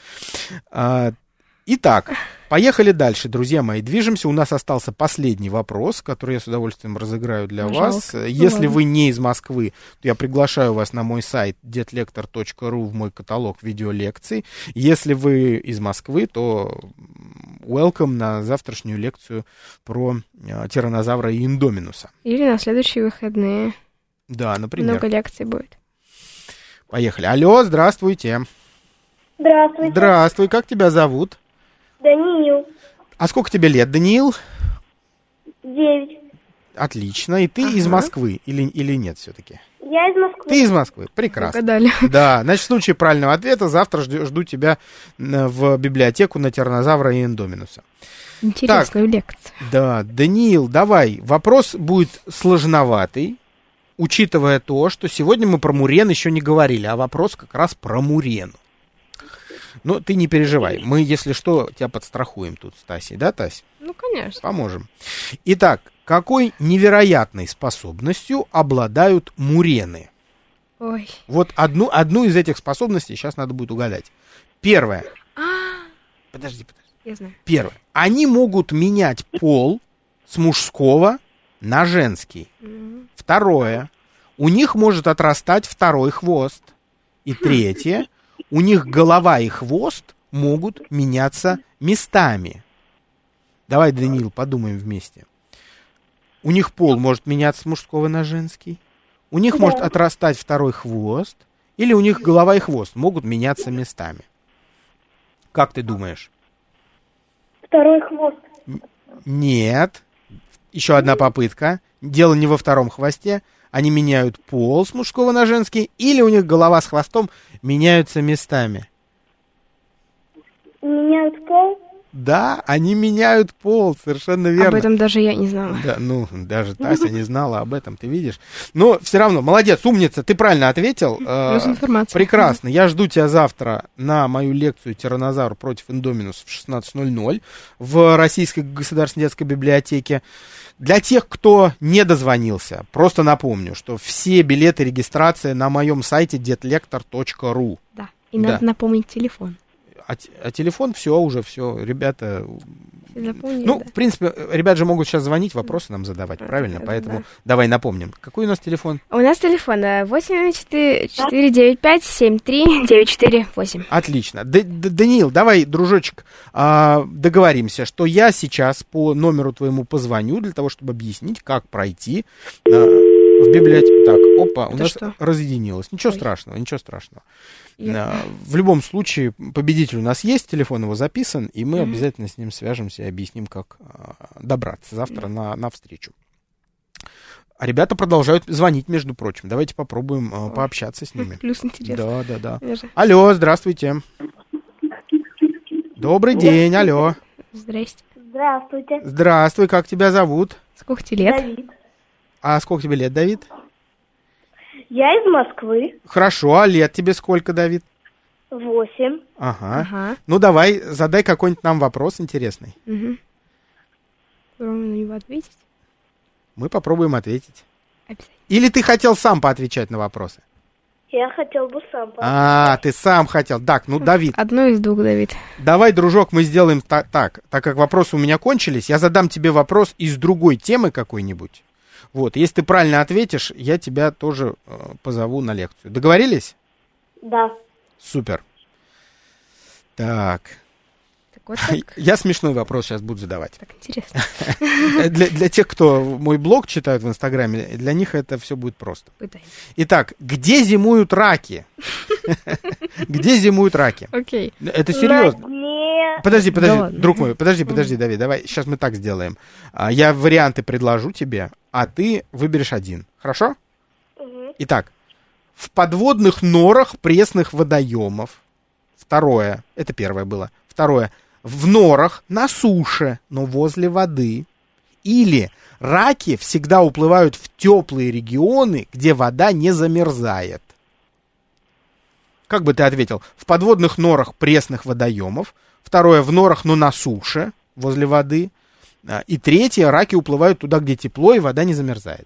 Итак, поехали дальше, друзья мои. Движемся. У нас остался последний вопрос, который я с удовольствием разыграю для вас. Если вы не из Москвы, то я приглашаю вас на мой сайт detlektor.ru в мой каталог видеолекций. Если вы из Москвы, то welcome на завтрашнюю лекцию про тираннозавра и Индоминуса. Или на следующие выходные. Да, например. Много лекций будет. Поехали. Алло, здравствуйте. Здравствуйте. Здравствуй, как тебя зовут? Даниил. А сколько тебе лет, Даниил? 9. Отлично. И ты из Москвы или нет все-таки? Я из Москвы. Ты из Москвы. Прекрасно. Угадали. Да, значит, в случае правильного ответа завтра жду тебя в библиотеку на тираннозавра и эндоминуса. Интересную лекцию. Да, Даниил, давай. Вопрос будет сложноватый, учитывая то, что сегодня мы про мурен еще не говорили, а вопрос как раз про мурену. Но ты не переживай, мы, если что, тебя подстрахуем тут с Тасей, да, Тась? Ну, конечно. Поможем. Итак, какой невероятной способностью обладают мурены? Ой. Вот одну из этих способностей сейчас надо будет угадать. Первое. Подожди. Я знаю. Первое. Они могут менять пол с мужского на женский. Второе. У них может отрастать второй хвост. И третье. У них голова и хвост могут меняться местами. Давай, Даниил, подумаем вместе. У них пол может меняться с мужского на женский. У них может отрастать второй хвост. Или у них голова и хвост могут меняться местами. Как ты думаешь? Второй хвост. Нет. Еще одна попытка. Дело не во втором хвосте. Они меняют пол с мужского на женский. Или у них голова с хвостом меняются местами. Меняют пол. Да, они меняют пол, совершенно верно. Об этом даже я не знала. Да, ну, даже Тася не знала об этом, ты видишь. Но все равно, молодец, умница, ты правильно ответил. Плюс информация. Прекрасно. Я жду тебя завтра на мою лекцию «Тираннозавр против эндоминус» в 16:00 в Российской государственной детской библиотеке. Для тех, кто не дозвонился, просто напомню, что все билеты регистрации на моем сайте detlektor.ru. Да, и надо напомнить телефон. А телефон все, ребята... Запомнили, Ну, да. в принципе, ребят же могут сейчас звонить, вопросы нам задавать, правильно? Поэтому да. давай напомним. Какой у нас телефон? У нас телефон 8-495-73-948. Отлично. Даниил, давай, дружочек, договоримся, что я сейчас по номеру твоему позвоню для того, чтобы объяснить, как пройти в библиотеку. Так, опа, у нас разъединилось. Ничего страшного. В любом случае, победитель у нас есть, телефон его записан, и мы обязательно с ним свяжемся и объясним, как добраться завтра на встречу. А ребята продолжают звонить, между прочим. Давайте попробуем пообщаться с ними. Плюс интересно. Да. Алло, здравствуйте. Добрый день, алло. Здрасте. Здравствуйте. Здравствуй, как тебя зовут? Сколько тебе лет? Давид. А сколько тебе лет, Давид? Я из Москвы. Хорошо, а лет тебе сколько, Давид? 8. Ага. Ну, давай, задай какой-нибудь нам вопрос интересный. Угу. Попробуем на него ответить? Мы попробуем ответить. Обязательно. Или ты хотел сам поотвечать на вопросы? Я хотел бы сам. Ты сам хотел. Так, ну, Давид. Одно из двух, Давид. Давай, дружок, мы сделаем так как вопросы у меня кончились, я задам тебе вопрос из другой темы какой-нибудь. Вот, если ты правильно ответишь, я тебя тоже позову на лекцию. Договорились? Да. Супер. Так. Вот так. Я смешной вопрос сейчас буду задавать. Так интересно. Для тех, кто мой блог читает в Инстаграме, для них это все будет просто. Пытаемся. Итак, где зимуют раки? Где зимуют раки? Окей. Это серьезно. Подожди, Да друг мой, подожди, Давид, давай, сейчас мы так сделаем. Я варианты предложу тебе, а ты выберешь один. Хорошо? Итак, в подводных норах пресных водоемов. Второе, это первое было. Второе, в норах на суше, но возле воды. Или раки всегда уплывают в теплые регионы, где вода не замерзает. Как бы ты ответил? В подводных норах пресных водоемов. Второе, в норах, но на суше, возле воды. И третье, раки уплывают туда, где тепло, и вода не замерзает.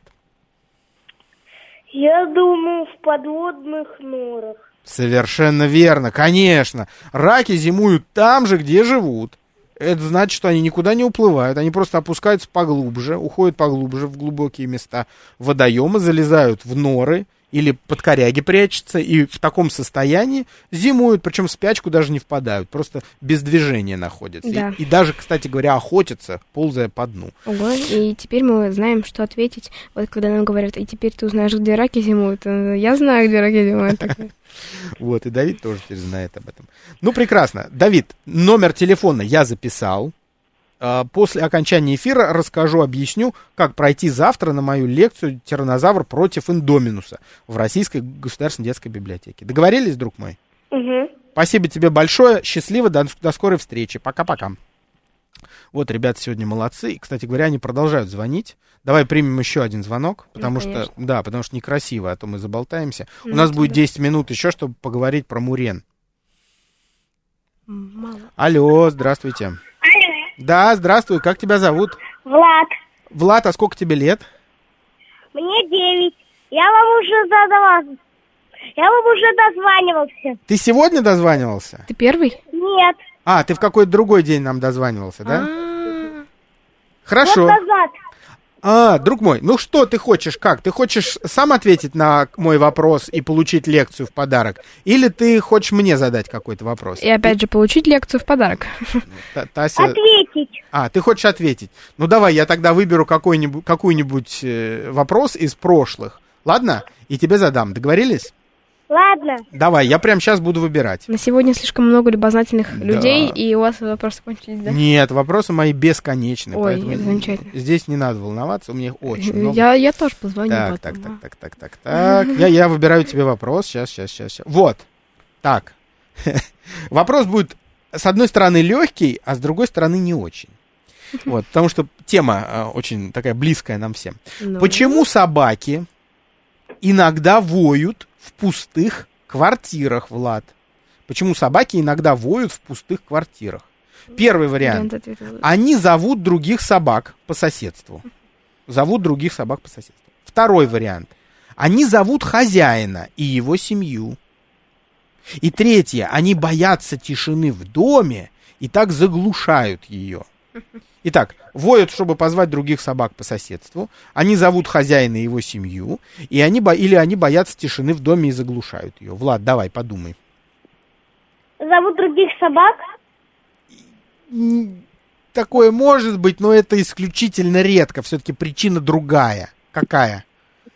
Я думаю, в подводных норах. Совершенно верно, конечно. Раки зимуют там же, где живут. Это значит, что они никуда не уплывают, они просто опускаются поглубже, уходят поглубже в глубокие места водоема, залезают в норы или под коряги прячутся, и в таком состоянии зимуют, причем в спячку даже не впадают, просто без движения находятся. Да. И даже, кстати говоря, охотятся, ползая по дну. Ого, и теперь мы знаем, что ответить. Вот когда нам говорят, и теперь ты узнаешь, где раки зимуют. Я знаю, где раки зимуют. Вот, и Давид тоже теперь знает об этом. Ну, прекрасно. Давид, номер телефона я записал. после окончания эфира расскажу, объясню, как пройти завтра на мою лекцию «Тираннозавр против Индоминуса» в Российской государственной детской библиотеке. Договорились, друг мой? Угу. Спасибо тебе большое. Счастливо. До скорой встречи. Пока-пока. Вот, ребята сегодня молодцы. И, кстати говоря, они продолжают звонить. Давай примем еще один звонок, потому что некрасиво, а то мы заболтаемся. У нас будет 10 минут еще, чтобы поговорить про мурен. Мало. Алло, здравствуйте. Алло. Да, здравствуй. Как тебя зовут? Влад. Влад, а сколько тебе лет? Мне 9. Я вам уже дозванивался. Ты сегодня дозванивался? Ты первый? Нет. А, ты в какой-то другой день нам дозванивался, да? А-а-а. Хорошо. Год назад. Друг мой, ну что ты хочешь, как? Ты хочешь сам ответить на мой вопрос и получить лекцию в подарок? Или ты хочешь мне задать какой-то вопрос? И опять же получить лекцию в подарок. Тася... Ответить. ты хочешь ответить? Ну давай, я тогда выберу какой-нибудь вопрос из прошлых, ладно? И тебе задам, договорились? Ладно. Давай, я прямо сейчас буду выбирать. На сегодня слишком много любознательных людей, и у вас вопросы кончились, да? Нет, вопросы мои бесконечны. Ой, поэтому замечательно. Здесь не надо волноваться, у меня их очень много. Я тоже позвоню Так. потом. Я выбираю тебе вопрос. Сейчас. Вот. Так. Вопрос будет, с одной стороны, легкий, а с другой стороны, не очень. Вот, потому что тема очень такая близкая нам всем. Почему собаки иногда воют в пустых квартирах, Влад? Почему собаки иногда воют в пустых квартирах? Первый вариант. Они зовут других собак по соседству. Второй вариант. Они зовут хозяина и его семью. И третье. Они боятся тишины в доме и так заглушают ее. Итак, воют, чтобы позвать других собак по соседству. Они зовут хозяина и его семью. Или они боятся тишины в доме и заглушают ее. Влад, давай, подумай. Зовут других собак? Такое может быть, но это исключительно редко. Все-таки причина другая. Какая?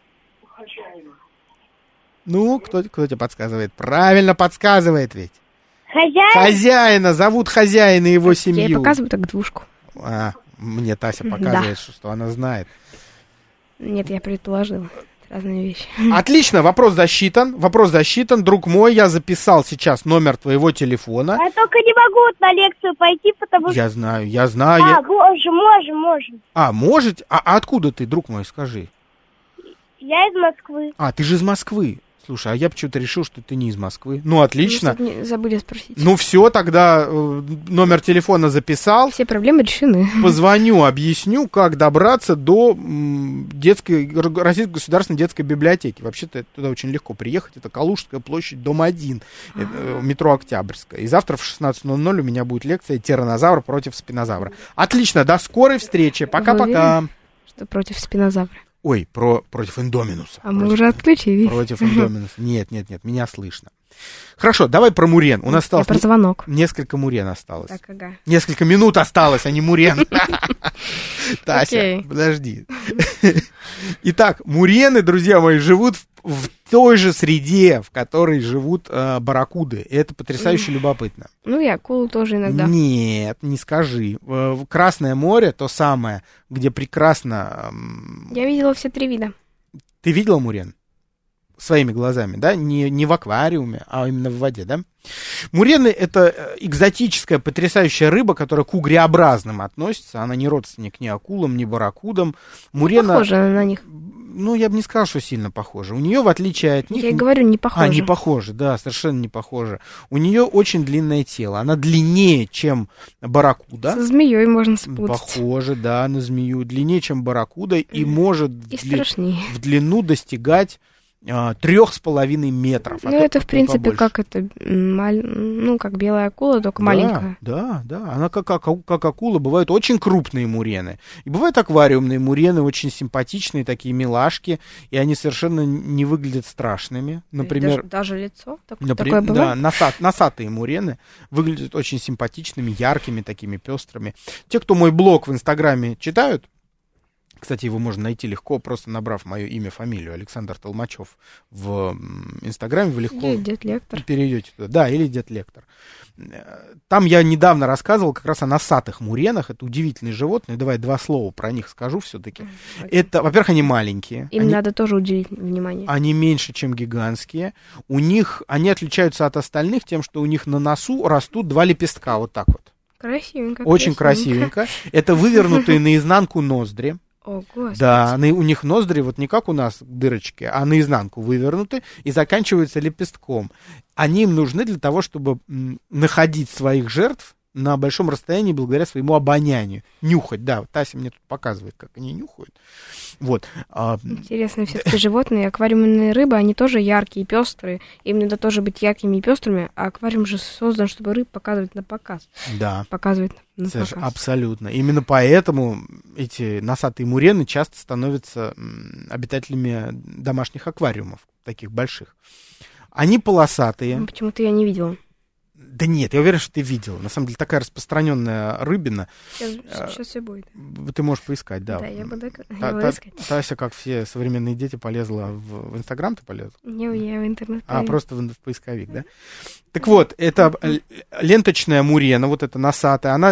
Ну, кто тебе подсказывает? Правильно подсказывает ведь. Хозяин? Хозяина. Зовут хозяина и его семью. Я ей показываю так двушку. Мне Тася показывает, что она знает. Нет, я предположила. Разные вещи. Отлично, вопрос засчитан. Друг мой, я записал сейчас номер твоего телефона. Я только не могу на лекцию пойти, потому что... Я знаю. Можем. Можете? А откуда ты, друг мой, скажи? Я из Москвы. Ты же из Москвы. Слушай, а я почему-то решил, что ты не из Москвы. Ну, отлично. Забыли спросить. Ну, все, тогда номер телефона записал. Все проблемы решены. Позвоню, объясню, как добраться до Российской государственной детской библиотеки. Вообще-то туда очень легко приехать. Это Калужская площадь, дом 1, метро Октябрьская. И завтра в 16:00 у меня будет лекция «Тираннозавр против спинозавра». Отлично, до скорой встречи. Пока-пока. Что против спинозавра? Ой, против Индоминуса. Мы уже отключили. Против Индоминуса. Нет, меня слышно. Хорошо, давай про мурен. У нас осталось... про звонок. Несколько мурен осталось. Так, ага. Несколько минут осталось, а не мурен. Тася, подожди. Итак, мурены, друзья мои, живут в той же среде, в которой живут барракуды. И это потрясающе любопытно. Ну и акулы тоже иногда. Нет, не скажи. Красное море, то самое, где прекрасно... Я видела все 3 вида. Ты видела мурен? Своими глазами, да? Не в аквариуме, а именно в воде, да? Мурены — это экзотическая, потрясающая рыба, которая к угреобразным относится. Она не родственник ни акулам, ни барракудам. Мурена... Похожа на них. Ну, я бы не сказал, что сильно похожа. У нее, в отличие от них... Я и говорю, не похожа. Не похожа, да, совершенно не похожа. У нее очень длинное тело. Она длиннее, чем барракуда. Со змеей можно спутать. Похоже, да, на змею. Длиннее, чем барракуда. И может в длину достигать 3,5 метров. Ну, это, в принципе, как белая акула, только маленькая. Да. Она как акула. Бывают очень крупные мурены. И бывают аквариумные мурены, очень симпатичные, такие милашки. И они совершенно не выглядят страшными. Например, даже лицо такое бывает? Да, носатые мурены выглядят очень симпатичными, яркими, такими пестрыми. Те, кто мой блог в Инстаграме читают, Кстати, его можно найти легко, просто набрав мое имя, фамилию, Александр Толмачев в Инстаграме, вы легко Или Дед Лектор. перейдете туда. Да, или Дед Лектор. Там я недавно рассказывал как раз о носатых муренах. Это удивительные животные. Давай 2 слова про них скажу все-таки. Это, во-первых, они маленькие. Им надо тоже уделить внимание. Они меньше, чем гигантские. Они отличаются от остальных тем, что у них на носу растут 2 лепестка, вот так вот. Красивенько. Очень красивенько. Это вывернутые наизнанку ноздри. О, Господи. Да, у них ноздри вот не как у нас дырочки, а наизнанку вывернуты и заканчиваются лепестком. Они им нужны для того, чтобы находить своих жертв на большом расстоянии благодаря своему обонянию. Нюхать, да, вот Тася мне тут показывает, как они нюхают. Вот. Интересно, все-таки животные, аквариумные рыбы, они тоже яркие и пестрые. Им надо тоже быть яркими и пестрыми, а аквариум же создан, чтобы рыб показывать на показ. Да. Показывать на показ. Абсолютно. Именно поэтому эти носатые мурены часто становятся обитателями домашних аквариумов, таких больших. Они полосатые. Почему-то я не видела. Да нет, я уверен, что ты видел. На самом деле такая распространенная рыбина. Сейчас все будет. Ты можешь поискать, да. Да, я буду искать. Тася, как все современные дети, полезла в Инстаграм, ты полезла? Не, я в интернет. Просто в поисковик, да? Так вот, это ленточная мурена, вот эта носатая, она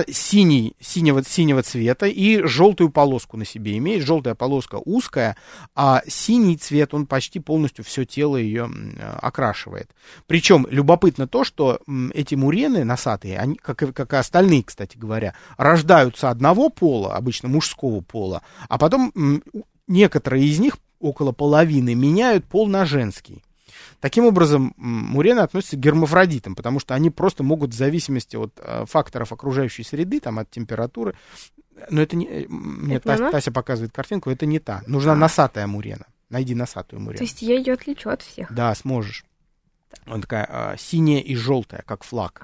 синего цвета и желтую полоску на себе имеет. Желтая полоска узкая, а синий цвет, он почти полностью все тело ее окрашивает. Причем любопытно то, что эти мурены носатые, они, как и остальные, кстати говоря, рождаются одного пола, обычно мужского пола, а потом некоторые из них, около половины, меняют пол на женский. Таким образом, мурены относятся к гермафродитам, потому что они просто могут в зависимости от факторов окружающей среды, там, от температуры, но это не... Мне Тася показывает картинку, это не та. Нужна носатая мурена. Найди носатую мурену. То есть я ее отличу от всех? Да, сможешь. Она такая синяя и желтая, как флаг.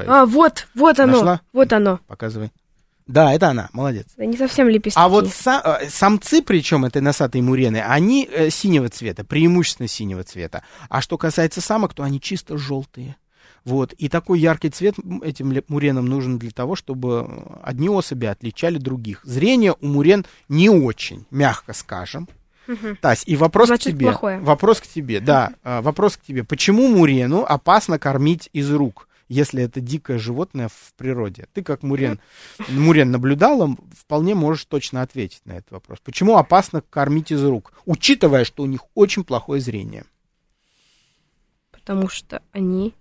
Вот оно. Нашла? Вот оно. Показывай. Да, это она, молодец. Да не совсем лепестки. А вот самцы, причем этой носатой мурены, они синего цвета, преимущественно синего цвета. А что касается самок, то они чисто желтые. Вот. И такой яркий цвет этим муренам нужен для того, чтобы одни особи отличали других. Зрение у мурен не очень, мягко скажем. Тась, и вопрос к тебе. Плохое. Вопрос к тебе, да. Вопрос к тебе. Почему мурену опасно кормить из рук, если это дикое животное в природе? Ты как мурен наблюдала, вполне можешь точно ответить на этот вопрос. Почему опасно кормить из рук, учитывая, что у них очень плохое зрение? Потому что они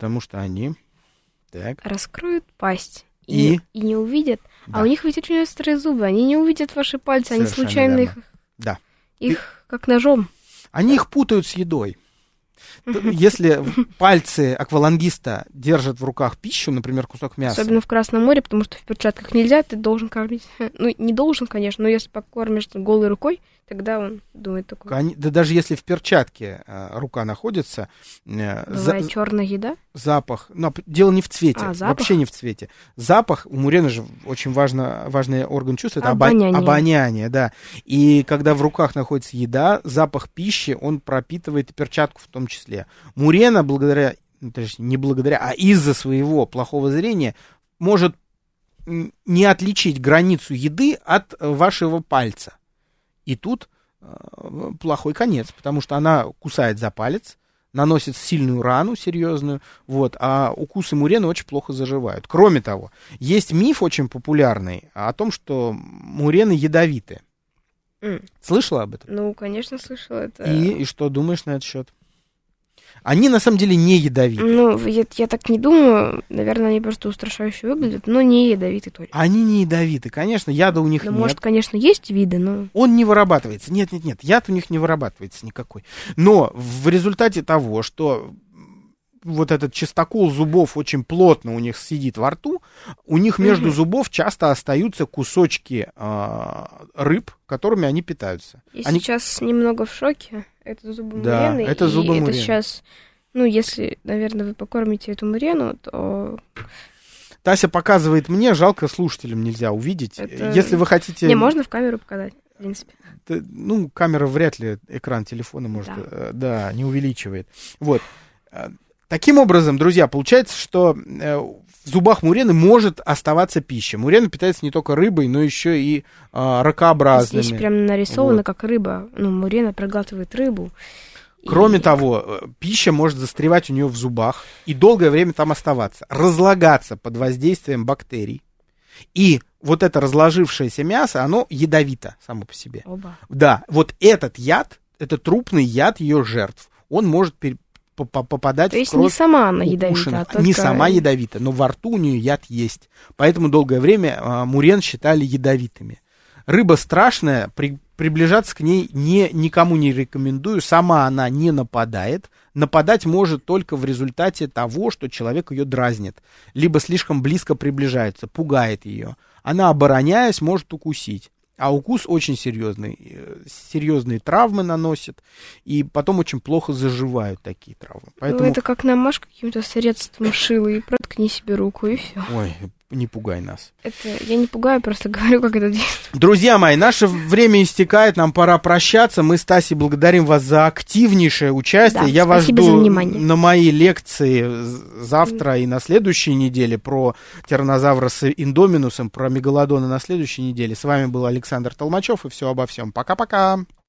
так. раскроют пасть и не увидят. Да. А у них ведь очень острые зубы, они не увидят ваши пальцы, они случайно верно. их как ножом. Они их путают с едой. Если пальцы аквалангиста держат в руках пищу, например, кусок мяса. Особенно в Красном море, потому что в перчатках нельзя, ты должен кормить. Ну, не должен, конечно, но если покормишь голой рукой, тогда он думает такое. Да даже если в перчатке рука находится... Бывает черная еда? Запах. Но дело не в цвете, вообще не в цвете. Запах, у мурены же очень важный орган чувств, это обоняние, да. И когда в руках находится еда, запах пищи, он пропитывает и перчатку в том числе. Мурена из-за своего плохого зрения может не отличить границу еды от вашего пальца. И тут плохой конец, потому что она кусает за палец, наносит сильную рану, серьезную, вот, а укусы мурены очень плохо заживают. Кроме того, есть миф очень популярный о том, что мурены ядовиты. Слышала об этом? Ну, конечно, слышала. И что думаешь на этот счет? Они на самом деле не ядовиты. Ну, я так не думаю. Наверное, они просто устрашающе выглядят, но не ядовиты точно. Они не ядовиты. Конечно, яда у них нет. Может, конечно, есть виды, но... Он не вырабатывается. Нет, яд у них не вырабатывается никакой. Но в результате того, что вот этот чистокол зубов очень плотно у них сидит во рту, у них между зубов часто остаются кусочки рыб, которыми они питаются. Я сейчас немного в шоке. Это зубы мурены. Да, это зубы мурены. Это сейчас, если, наверное, вы покормите эту мурену, то... Тася показывает мне, жалко, слушателям нельзя увидеть. Если вы хотите... Не, можно в камеру показать, в принципе. Камера вряд ли экран телефона может, не увеличивает. Вот. Таким образом, друзья, получается, что в зубах мурены может оставаться пища. Мурена питается не только рыбой, но еще и ракообразными. Здесь прям нарисовано, как рыба. Ну, мурена проглатывает рыбу. Кроме того, пища может застревать у нее в зубах и долгое время там оставаться, разлагаться под воздействием бактерий. И вот это разложившееся мясо, оно ядовито само по себе. Оба. Да, вот этот яд, это трупный яд ее жертв, он может попадать то есть в кровь. Не сама она ядовита, а только... Не сама ядовита, но во рту у нее яд есть. Поэтому долгое время мурен считали ядовитыми. Рыба страшная, приближаться к ней никому не рекомендую. Сама она не нападает. Нападать может только в результате того, что человек ее дразнит. Либо слишком близко приближается, пугает ее. Она, обороняясь, может укусить. А укус очень серьезный. Серьезные травмы наносит. И потом очень плохо заживают такие травмы. Поэтому... Ну, это как намажь каким-то средством шила и проткни себе руку, и все. Ой, не пугай нас. Это я не пугаю, просто говорю, как это действует. Друзья мои, наше время истекает, нам пора прощаться. Мы с Тасей благодарим вас за активнейшее участие. Да, я вас жду на моей лекции завтра и на следующей неделе про тираннозавра с индоминусом, про мегалодона на следующей неделе. С вами был Александр Толмачев, и все обо всем. Пока-пока.